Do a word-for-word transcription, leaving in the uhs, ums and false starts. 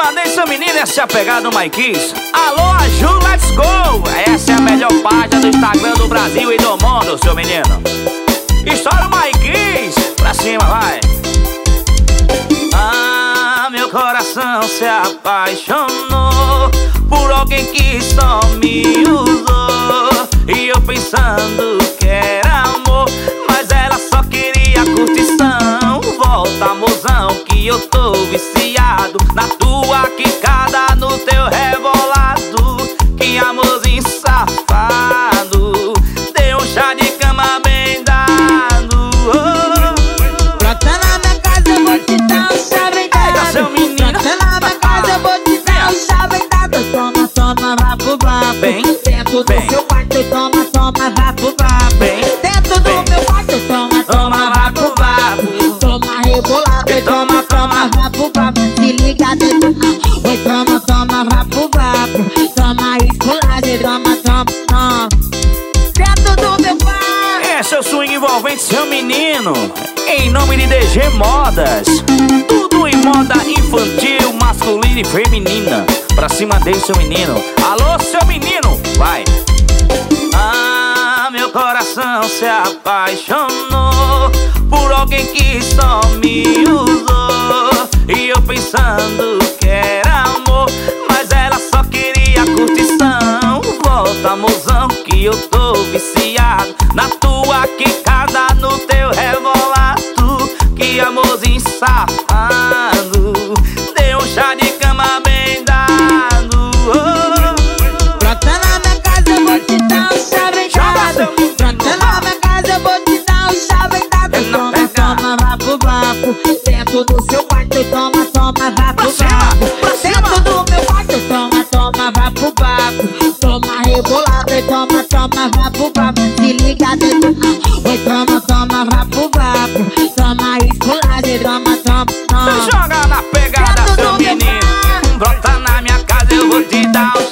mandei seu menino, essa é a pegada do Maiquis. Alô, Aju, let's go! Essa é a melhor página do Instagram do Brasil e do mundo, seu menino. Estoura o Maiquis, pra cima, vai. Ah, meu coração se apaixonou por alguém que só me usou. E eu pensando que era amor, mas ela só queria curtição. Volta, mozão, que eu tô viciado na tua quicada, no teu rebolado. Que amorzinho safado, deu um chá de cama bem dado. Oh. Brota na minha casa, eu vou te dar um chá bem dado. Seu menino. Brota na minha casa, eu vou te dar um chá bem dado. Toma, toma, vá pro vapo. Bem, dentro bem. do seu quarto, toma, toma, vá pro vapo. Bem, dentro do bem. meu quarto, toma, toma, vá pro vapo. Toma rebolado, e toma, toma, vá pro vapo. Se liga dentro, oi, toma, toma, vá pro vapo. Toma esculagem, toma, toma, toma. Dentro do meu quarto. Esse é o swing envolvente, seu menino. Em nome de D G Modas, tudo em moda infantil, masculina e feminina. Pra cima dele, seu menino. Alô, seu menino, vai. Ah, meu coração se apaixonou por alguém que só me usou. E eu pensando que era amor, mas ela só queria curtição. Volta, mozão, que eu tô viciado na tua quicada, no teu rebolado. Que amorzinho safado, deu um chá de cama bem dado. Oh. Brota na minha casa, eu vou te dar um chá bem dado. Brota na minha casa, eu vou te dar um chá bem dado. Toma, toma, vá pro vapo. Dentro do seu quarto, toma, toma, vá pro vapo. Dentro do meu quarto, toma, toma, vá pro vapo. Toma rebolado, e toma, toma, vá pro vapo. Se liga dentro, oi, toma, toma, vá pro vapo. Toma esculagem, toma, toma, toma. Joga na pegada, Dentro seu do meu menino. quarto. Brota na minha casa, eu vou te dar um